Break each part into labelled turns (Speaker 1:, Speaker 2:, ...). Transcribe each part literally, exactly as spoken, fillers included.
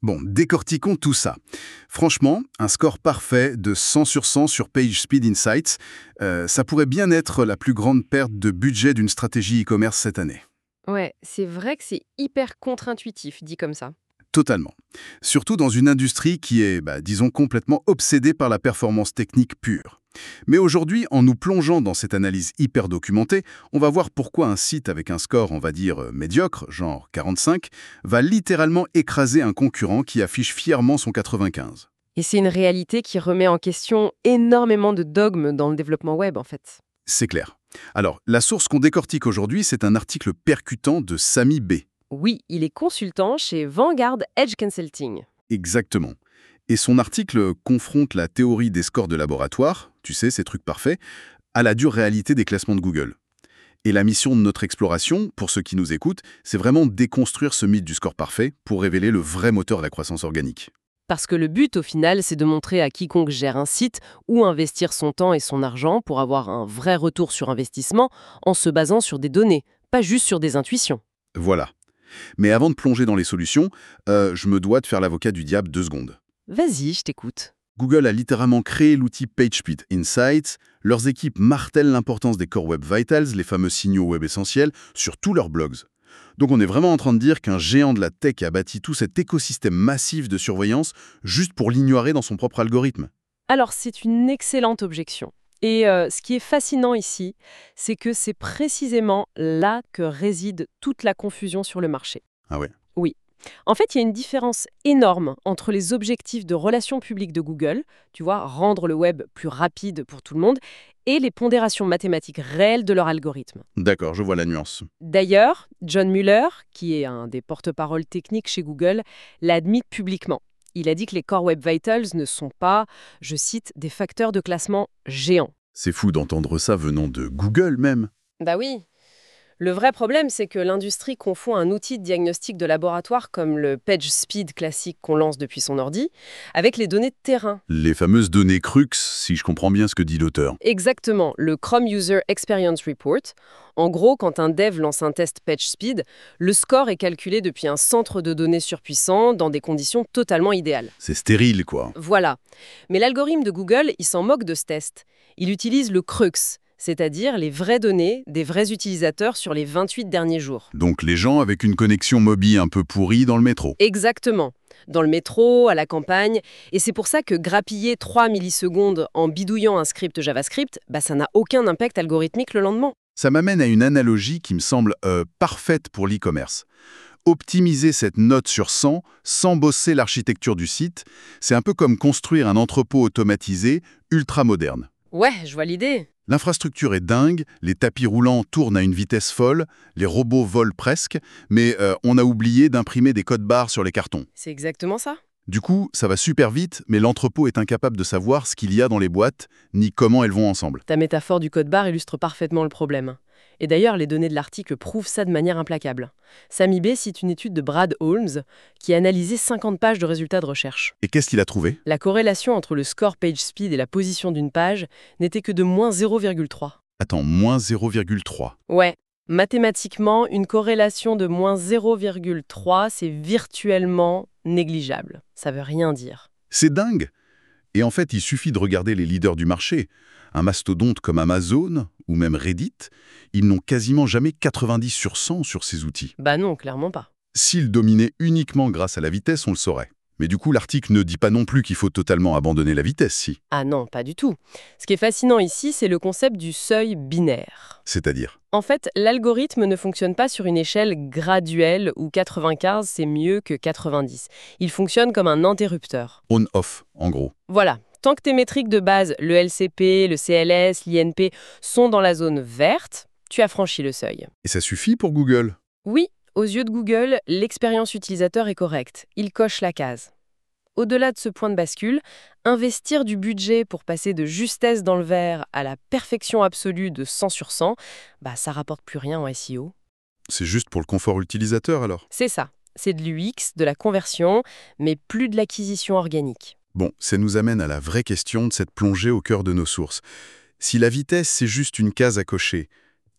Speaker 1: Bon, décortiquons tout ça. Franchement, un score parfait de cent sur cent sur PageSpeed Insights, euh, ça pourrait bien être la plus grande perte de budget d'une stratégie e-commerce cette année.
Speaker 2: Ouais, c'est vrai que c'est hyper contre-intuitif, dit comme ça.
Speaker 1: Totalement. Surtout dans une industrie qui est, bah, disons, complètement obsédée par la performance technique pure. Mais aujourd'hui, en nous plongeant dans cette analyse hyper documentée, on va voir pourquoi un site avec un score, on va dire, euh, médiocre, genre quarante-cinq, va littéralement écraser un concurrent qui affiche fièrement son quatre-vingt-quinze.
Speaker 2: Et c'est une réalité qui remet en question énormément de dogmes dans le développement web, en fait.
Speaker 1: C'est clair. Alors, la source qu'on décortique aujourd'hui, c'est un article percutant de Sami B.
Speaker 2: Oui, il est consultant chez Vanguard Edge Consulting.
Speaker 1: Exactement. Et son article confronte la théorie des scores de laboratoire, tu sais, ces trucs parfaits, à la dure réalité des classements de Google. Et la mission de notre exploration, pour ceux qui nous écoutent, c'est vraiment déconstruire ce mythe du score parfait pour révéler le vrai moteur de la croissance organique.
Speaker 2: Parce que le but, au final, c'est de montrer à quiconque gère un site où investir son temps et son argent pour avoir un vrai retour sur investissement en se basant sur des données, pas juste sur des intuitions.
Speaker 1: Voilà. Mais avant de plonger dans les solutions, euh, je me dois de faire l'avocat du diable deux secondes.
Speaker 2: Vas-y, je t'écoute.
Speaker 1: Google a littéralement créé l'outil PageSpeed Insights. Leurs équipes martèlent l'importance des Core Web Vitals, les fameux signaux web essentiels, sur tous leurs blogs. Donc on est vraiment en train de dire qu'un géant de la tech a bâti tout cet écosystème massif de surveillance juste pour l'ignorer dans son propre algorithme.
Speaker 2: Alors, c'est une excellente objection. Et euh, ce qui est fascinant ici, c'est que c'est précisément là que réside toute la confusion sur le marché.
Speaker 1: Ah ouais.
Speaker 2: Oui. En fait, il y a une différence énorme entre les objectifs de relations publiques de Google, tu vois, rendre le web plus rapide pour tout le monde, et les pondérations mathématiques réelles de leur algorithme.
Speaker 1: D'accord, je vois la nuance.
Speaker 2: D'ailleurs, John Mueller, qui est un des porte-parole techniques chez Google, l'a admis publiquement. Il a dit que les Core Web Vitals ne sont pas, je cite, des facteurs de classement géants.
Speaker 1: C'est fou d'entendre ça venant de Google même.
Speaker 2: Bah oui. Le vrai problème, c'est que l'industrie confond un outil de diagnostic de laboratoire comme le PageSpeed classique qu'on lance depuis son ordi avec les données de terrain.
Speaker 1: Les fameuses données Crux, si je comprends bien ce que dit l'auteur.
Speaker 2: Exactement, le Chrome User Experience Report. En gros, quand un dev lance un test PageSpeed, le score est calculé depuis un centre de données surpuissant dans des conditions totalement idéales.
Speaker 1: C'est stérile, quoi.
Speaker 2: Voilà. Mais l'algorithme de Google, il s'en moque de ce test. Il utilise le Crux, c'est-à-dire les vraies données des vrais utilisateurs sur les vingt-huit derniers jours.
Speaker 1: Donc les gens avec une connexion mobile un peu pourrie dans le métro.
Speaker 2: Exactement. Dans le métro, à la campagne. Et c'est pour ça que grappiller trois millisecondes en bidouillant un script JavaScript, bah, ça n'a aucun impact algorithmique le lendemain.
Speaker 1: Ça m'amène à une analogie qui me semble euh, parfaite pour l'e-commerce. Optimiser cette note sur cent sans bosser l'architecture du site, c'est un peu comme construire un entrepôt automatisé ultra moderne.
Speaker 2: Ouais, je vois l'idée.
Speaker 1: L'infrastructure est dingue, les tapis roulants tournent à une vitesse folle, les robots volent presque, mais euh, on a oublié d'imprimer des codes barres sur les cartons.
Speaker 2: C'est exactement ça.
Speaker 1: Du coup, ça va super vite, mais l'entrepôt est incapable de savoir ce qu'il y a dans les boîtes, ni comment elles vont ensemble.
Speaker 2: Ta métaphore du code barre illustre parfaitement le problème. Et d'ailleurs, les données de l'article prouvent ça de manière implacable. Sami B cite une étude de Brad Holmes qui a analysé cinquante pages de résultats de recherche.
Speaker 1: Et qu'est-ce qu'il a trouvé?
Speaker 2: La corrélation entre le score PageSpeed et la position d'une page n'était que de moins zéro virgule trois.
Speaker 1: Attends, moins zéro virgule trois.
Speaker 2: Ouais. Mathématiquement, une corrélation de moins zéro virgule trois, c'est virtuellement négligeable. Ça veut rien dire.
Speaker 1: C'est dingue! Et en fait, il suffit de regarder les leaders du marché. Un mastodonte comme Amazon ou même Reddit, ils n'ont quasiment jamais quatre-vingt-dix sur cent sur ces outils.
Speaker 2: Bah non, clairement pas.
Speaker 1: S'ils dominaient uniquement grâce à la vitesse, on le saurait. Mais du coup, l'article ne dit pas non plus qu'il faut totalement abandonner la vitesse, si.
Speaker 2: Ah non, pas du tout. Ce qui est fascinant ici, c'est le concept du seuil binaire.
Speaker 1: C'est-à-dire?
Speaker 2: En fait, l'algorithme ne fonctionne pas sur une échelle graduelle où quatre-vingt-quinze c'est mieux que quatre-vingt-dix. Il fonctionne comme un interrupteur.
Speaker 1: On-off, en gros.
Speaker 2: Voilà. Tant que tes métriques de base, le L C P, le C L S, l'I N P, sont dans la zone verte, tu as franchi le seuil.
Speaker 1: Et ça suffit pour Google?
Speaker 2: Oui, aux yeux de Google, l'expérience utilisateur est correcte. Il coche la case. Au-delà de ce point de bascule, investir du budget pour passer de justesse dans le vert à la perfection absolue de cent sur cent, bah ça rapporte plus rien en S E O.
Speaker 1: C'est juste pour le confort utilisateur, alors?
Speaker 2: C'est ça. C'est de l'U X, de la conversion, mais plus de l'acquisition organique.
Speaker 1: Bon, ça nous amène à la vraie question de cette plongée au cœur de nos sources. Si la vitesse, c'est juste une case à cocher,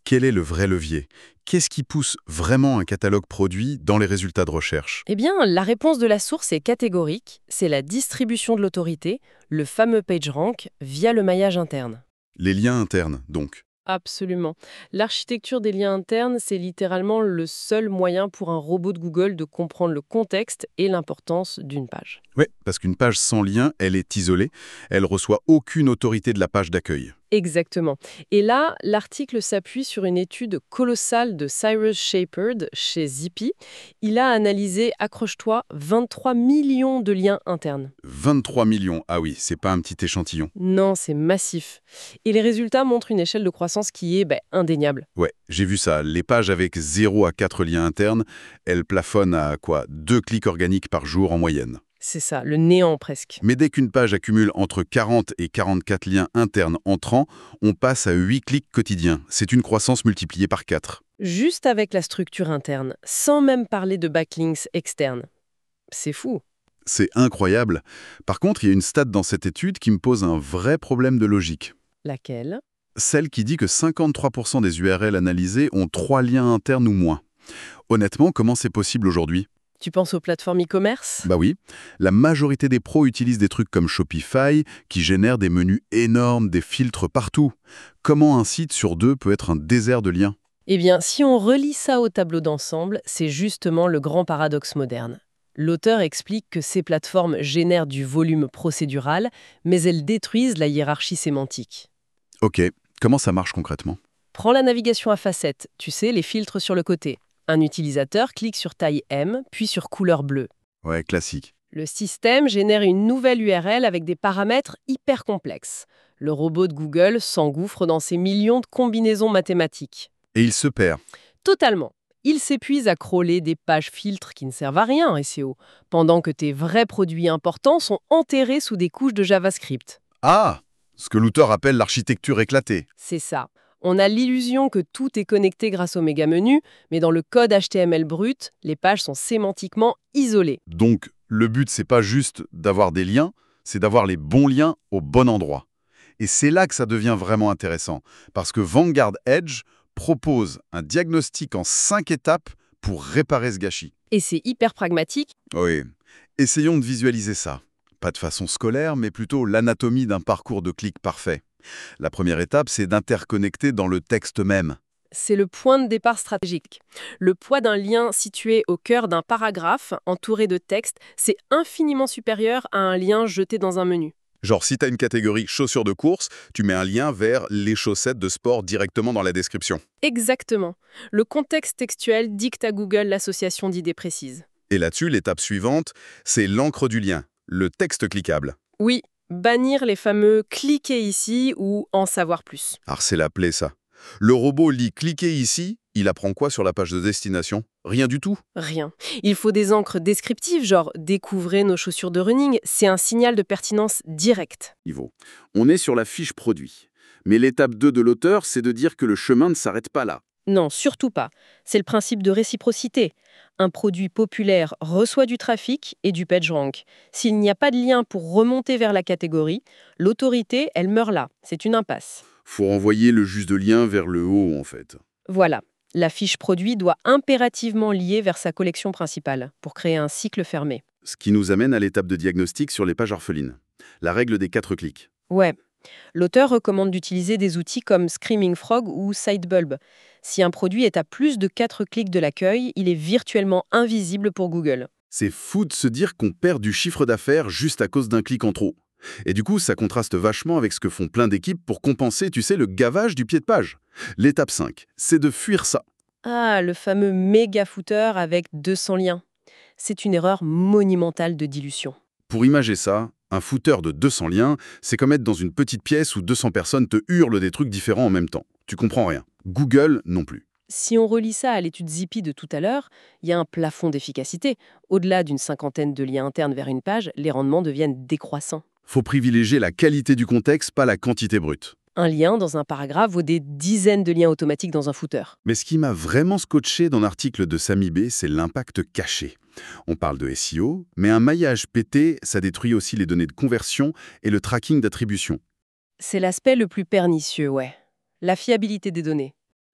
Speaker 1: Quel est le vrai levier? Qu'est-ce qui pousse vraiment un catalogue produit dans les résultats de recherche?
Speaker 2: Eh bien, la réponse de la source est catégorique, c'est la distribution de l'autorité, le fameux PageRank, via le maillage interne.
Speaker 1: Les liens internes, donc.
Speaker 2: Absolument. L'architecture des liens internes, c'est littéralement le seul moyen pour un robot de Google de comprendre le contexte et l'importance d'une page.
Speaker 1: Oui, parce qu'une page sans lien, elle est isolée. Elle reçoit aucune autorité de la page d'accueil.
Speaker 2: Exactement. Et là, l'article s'appuie sur une étude colossale de Cyrus Shepard chez Zippy. Il a analysé, accroche-toi, vingt-trois millions de liens internes.
Speaker 1: vingt-trois millions, ah oui, c'est pas un petit échantillon.
Speaker 2: Non, c'est massif. Et les résultats montrent une échelle de croissance qui est ben, indéniable.
Speaker 1: Ouais, j'ai vu ça. Les pages avec zéro à quatre liens internes, elles plafonnent à quoi? Deux clics organiques par jour en moyenne.
Speaker 2: C'est ça, le néant presque.
Speaker 1: Mais dès qu'une page accumule entre quarante et quarante-quatre liens internes entrants, on passe à huit clics quotidiens. C'est une croissance multipliée par quatre.
Speaker 2: Juste avec la structure interne, sans même parler de backlinks externes. C'est fou.
Speaker 1: C'est incroyable. Par contre, il y a une stat dans cette étude qui me pose un vrai problème de logique.
Speaker 2: Laquelle?
Speaker 1: Celle qui dit que cinquante-trois pour cent des U R L analysés ont trois liens internes ou moins. Honnêtement, comment c'est possible aujourd'hui?
Speaker 2: Tu penses aux plateformes e-commerce?
Speaker 1: Bah oui, la majorité des pros utilisent des trucs comme Shopify qui génèrent des menus énormes, des filtres partout. Comment un site sur deux peut être un désert de liens?
Speaker 2: Eh bien, si on relie ça au tableau d'ensemble, c'est justement le grand paradoxe moderne. L'auteur explique que ces plateformes génèrent du volume procédural, mais elles détruisent la hiérarchie sémantique.
Speaker 1: Ok, comment ça marche concrètement?
Speaker 2: Prends la navigation à facettes, tu sais, les filtres sur le côté. Un utilisateur clique sur taille M, puis sur couleur bleue.
Speaker 1: Ouais, classique.
Speaker 2: Le système génère une nouvelle U R L avec des paramètres hyper complexes. Le robot de Google s'engouffre dans ces millions de combinaisons mathématiques.
Speaker 1: Et il se perd.
Speaker 2: Totalement. Il s'épuise à crawler des pages filtres qui ne servent à rien en S E O, pendant que tes vrais produits importants sont enterrés sous des couches de JavaScript.
Speaker 1: Ah! Ce que l'auteur appelle l'architecture éclatée.
Speaker 2: C'est ça. On a l'illusion que tout est connecté grâce au méga-menu, mais dans le code H T M L brut, les pages sont sémantiquement isolées.
Speaker 1: Donc, le but, c'est pas juste d'avoir des liens, c'est d'avoir les bons liens au bon endroit. Et c'est là que ça devient vraiment intéressant, parce que Vanguard Edge propose un diagnostic en cinq étapes pour réparer ce gâchis.
Speaker 2: Et c'est hyper pragmatique.
Speaker 1: Oui, essayons de visualiser ça. Pas de façon scolaire, mais plutôt l'anatomie d'un parcours de clic parfait. La première étape, c'est d'interconnecter dans le texte même.
Speaker 2: C'est le point de départ stratégique. Le poids d'un lien situé au cœur d'un paragraphe entouré de texte, c'est infiniment supérieur à un lien jeté dans un menu.
Speaker 1: Genre, si tu as une catégorie chaussures de course, tu mets un lien vers les chaussettes de sport directement dans la description.
Speaker 2: Exactement. Le contexte textuel dicte à Google l'association d'idées précises.
Speaker 1: Et là-dessus, l'étape suivante, c'est l'encre du lien, le texte cliquable.
Speaker 2: Oui, bannir les fameux « cliquez ici » ou « en savoir plus ».
Speaker 1: Alors c'est la plaie, ça. Le robot lit « cliquez ici », il apprend quoi sur la page de destination? Rien du tout.
Speaker 2: Rien. Il faut des encres descriptives, genre « découvrez nos chaussures de running ». C'est un signal de pertinence direct.
Speaker 1: Niveau. On est sur la fiche produit. Mais l'étape deux de l'auteur, c'est de dire que le chemin ne s'arrête pas là.
Speaker 2: Non, surtout pas. C'est le principe de réciprocité. Un produit populaire reçoit du trafic et du PageRank. S'il n'y a pas de lien pour remonter vers la catégorie, l'autorité, elle meurt là. C'est une impasse.
Speaker 1: Faut renvoyer le juste de lien vers le haut, en fait.
Speaker 2: Voilà. La fiche produit doit impérativement lier vers sa collection principale pour créer un cycle fermé.
Speaker 1: Ce qui nous amène à l'étape de diagnostic sur les pages orphelines. La règle des quatre clics.
Speaker 2: Ouais. L'auteur recommande d'utiliser des outils comme Screaming Frog ou Sitebulb. Si un produit est à plus de quatre clics de l'accueil, il est virtuellement invisible pour Google.
Speaker 1: C'est fou de se dire qu'on perd du chiffre d'affaires juste à cause d'un clic en trop. Et du coup, ça contraste vachement avec ce que font plein d'équipes pour compenser, tu sais, le gavage du pied de page. L'étape cinq, c'est de fuir ça.
Speaker 2: Ah, le fameux méga footer avec deux cents liens. C'est une erreur monumentale de dilution.
Speaker 1: Pour imager ça, un footer de deux cents liens, c'est comme être dans une petite pièce où deux cents personnes te hurlent des trucs différents en même temps. Tu comprends rien. Google non plus.
Speaker 2: Si on relie ça à l'étude Zippy de tout à l'heure, il y a un plafond d'efficacité. Au-delà d'une cinquantaine de liens internes vers une page, les rendements deviennent décroissants.
Speaker 1: Faut privilégier la qualité du contexte, pas la quantité brute.
Speaker 2: Un lien dans un paragraphe vaut des dizaines de liens automatiques dans un footer.
Speaker 1: Mais ce qui m'a vraiment scotché dans l'article de Samy B, c'est l'impact caché. On parle de S E O, mais un maillage pété, ça détruit aussi les données de conversion et le tracking d'attribution.
Speaker 2: C'est l'aspect le plus pernicieux, ouais. La fiabilité des données.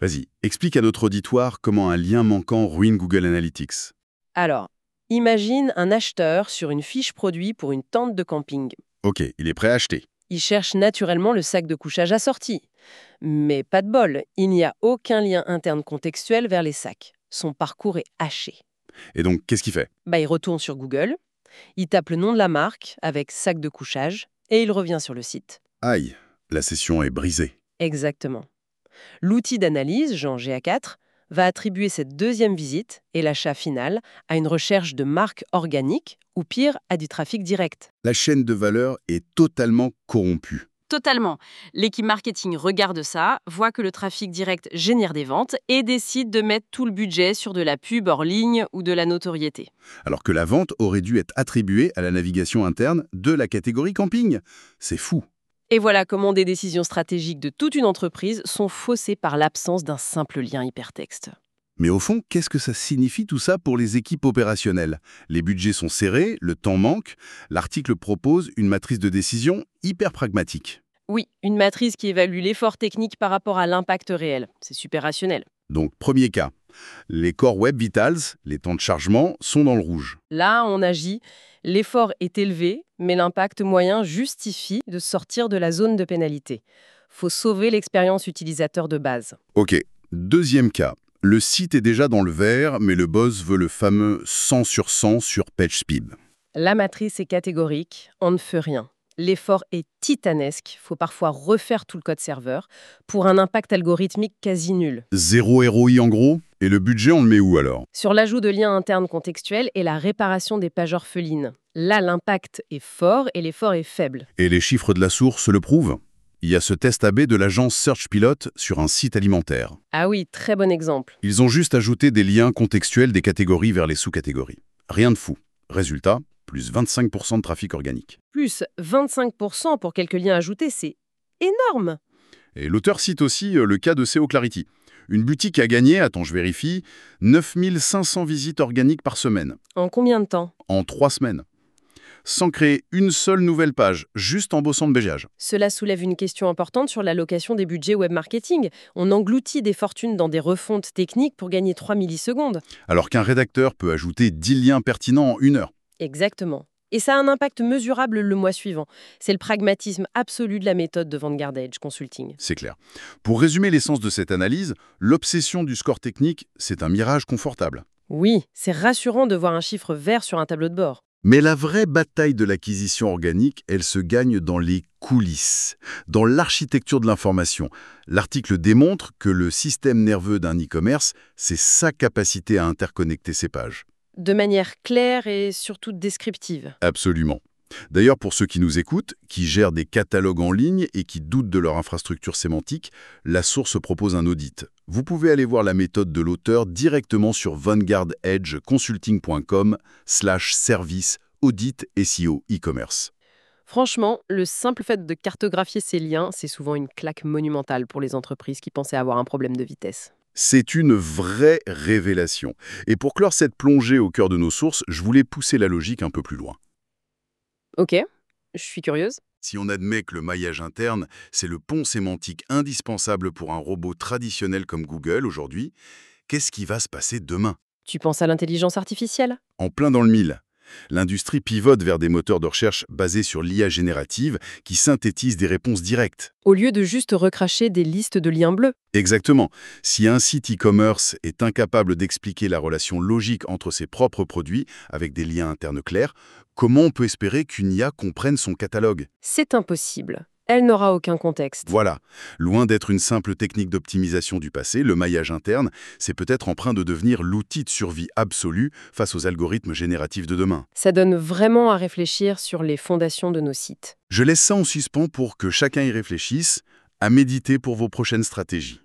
Speaker 1: Vas-y, explique à notre auditoire comment un lien manquant ruine Google Analytics.
Speaker 2: Alors, imagine un acheteur sur une fiche produit pour une tente de camping.
Speaker 1: Ok, il est prêt à acheter.
Speaker 2: Il cherche naturellement le sac de couchage assorti. Mais pas de bol, il n'y a aucun lien interne contextuel vers les sacs. Son parcours est haché.
Speaker 1: Et donc, qu'est-ce qu'il fait?
Speaker 2: Bah, il retourne sur Google, il tape le nom de la marque avec sac de couchage et il revient sur le site.
Speaker 1: Aïe, la session est brisée.
Speaker 2: Exactement. L'outil d'analyse, Jean G A quatre, va attribuer cette deuxième visite et l'achat final à une recherche de marque organique ou pire, à du trafic direct.
Speaker 1: La chaîne de valeur est totalement corrompue.
Speaker 2: Totalement. L'équipe marketing regarde ça, voit que le trafic direct génère des ventes et décide de mettre tout le budget sur de la pub hors ligne ou de la notoriété.
Speaker 1: Alors que la vente aurait dû être attribuée à la navigation interne de la catégorie camping. C'est fou.
Speaker 2: Et voilà comment des décisions stratégiques de toute une entreprise sont faussées par l'absence d'un simple lien hypertexte.
Speaker 1: Mais au fond, qu'est-ce que ça signifie tout ça pour les équipes opérationnelles? Les budgets sont serrés, le temps manque. L'article propose une matrice de décision hyper pragmatique.
Speaker 2: Oui, une matrice qui évalue l'effort technique par rapport à l'impact réel. C'est super rationnel.
Speaker 1: Donc, premier cas, les Core Web Vitals, les temps de chargement, sont dans le rouge.
Speaker 2: Là, on agit. L'effort est élevé, mais l'impact moyen justifie de sortir de la zone de pénalité. Faut sauver l'expérience utilisateur de base.
Speaker 1: Ok, deuxième cas. Le site est déjà dans le vert, mais le boss veut le fameux cent sur cent sur PageSpeed.
Speaker 2: La matrice est catégorique, on ne fait rien. L'effort est titanesque, faut parfois refaire tout le code serveur, pour un impact algorithmique quasi nul.
Speaker 1: Zéro R O I en gros? Et le budget, on le met où alors?
Speaker 2: Sur l'ajout de liens internes contextuels et la réparation des pages orphelines. Là, l'impact est fort et l'effort est faible.
Speaker 1: Et les chiffres de la source le prouvent. Il y a ce test A B de l'agence SearchPilot sur un site alimentaire.
Speaker 2: Ah oui, très bon exemple.
Speaker 1: Ils ont juste ajouté des liens contextuels des catégories vers les sous-catégories. Rien de fou. Résultat, plus vingt-cinq pour cent de trafic organique.
Speaker 2: Plus vingt-cinq pour cent pour quelques liens ajoutés, c'est énorme.
Speaker 1: Et l'auteur cite aussi le cas de S E O Clarity. Une boutique a gagné, attends je vérifie, neuf mille cinq cents visites organiques par semaine.
Speaker 2: En combien de temps?
Speaker 1: En trois semaines. Sans créer une seule nouvelle page, juste en bossant de bégeage.
Speaker 2: Cela soulève une question importante sur l'allocation des budgets web marketing. On engloutit des fortunes dans des refontes techniques pour gagner trois millisecondes.
Speaker 1: Alors qu'un rédacteur peut ajouter dix liens pertinents en une heure.
Speaker 2: Exactement. Et ça a un impact mesurable le mois suivant. C'est le pragmatisme absolu de la méthode de Vanguard Edge Consulting.
Speaker 1: C'est clair. Pour résumer l'essence de cette analyse, l'obsession du score technique, c'est un mirage confortable.
Speaker 2: Oui, c'est rassurant de voir un chiffre vert sur un tableau de bord.
Speaker 1: Mais la vraie bataille de l'acquisition organique, elle se gagne dans les coulisses, dans l'architecture de l'information. L'article démontre que le système nerveux d'un e-commerce, c'est sa capacité à interconnecter ses pages.
Speaker 2: De manière claire et surtout descriptive.
Speaker 1: Absolument. D'ailleurs, pour ceux qui nous écoutent, qui gèrent des catalogues en ligne et qui doutent de leur infrastructure sémantique, la source propose un audit. Vous pouvez aller voir la méthode de l'auteur directement sur vanguardedgeconsulting.com slash service audit S E O e-commerce.
Speaker 2: Franchement, le simple fait de cartographier ces liens, c'est souvent une claque monumentale pour les entreprises qui pensaient avoir un problème de vitesse.
Speaker 1: C'est une vraie révélation. Et pour clore cette plongée au cœur de nos sources, je voulais pousser la logique un peu plus loin.
Speaker 2: Ok, je suis curieuse.
Speaker 1: Si on admet que le maillage interne, c'est le pont sémantique indispensable pour un robot traditionnel comme Google aujourd'hui, qu'est-ce qui va se passer demain?
Speaker 2: Tu penses à l'intelligence artificielle?
Speaker 1: En plein dans le mille. L'industrie pivote vers des moteurs de recherche basés sur l'I A générative qui synthétisent des réponses directes.
Speaker 2: Au lieu de juste recracher des listes de liens bleus.
Speaker 1: Exactement. Si un site e-commerce est incapable d'expliquer la relation logique entre ses propres produits avec des liens internes clairs, comment on peut espérer qu'une I A comprenne son catalogue?
Speaker 2: C'est impossible. Elle n'aura aucun contexte.
Speaker 1: Voilà. Loin d'être une simple technique d'optimisation du passé, le maillage interne, c'est peut-être empreint de devenir l'outil de survie absolu face aux algorithmes génératifs de demain.
Speaker 2: Ça donne vraiment à réfléchir sur les fondations de nos sites.
Speaker 1: Je laisse ça en suspens pour que chacun y réfléchisse, à méditer pour vos prochaines stratégies.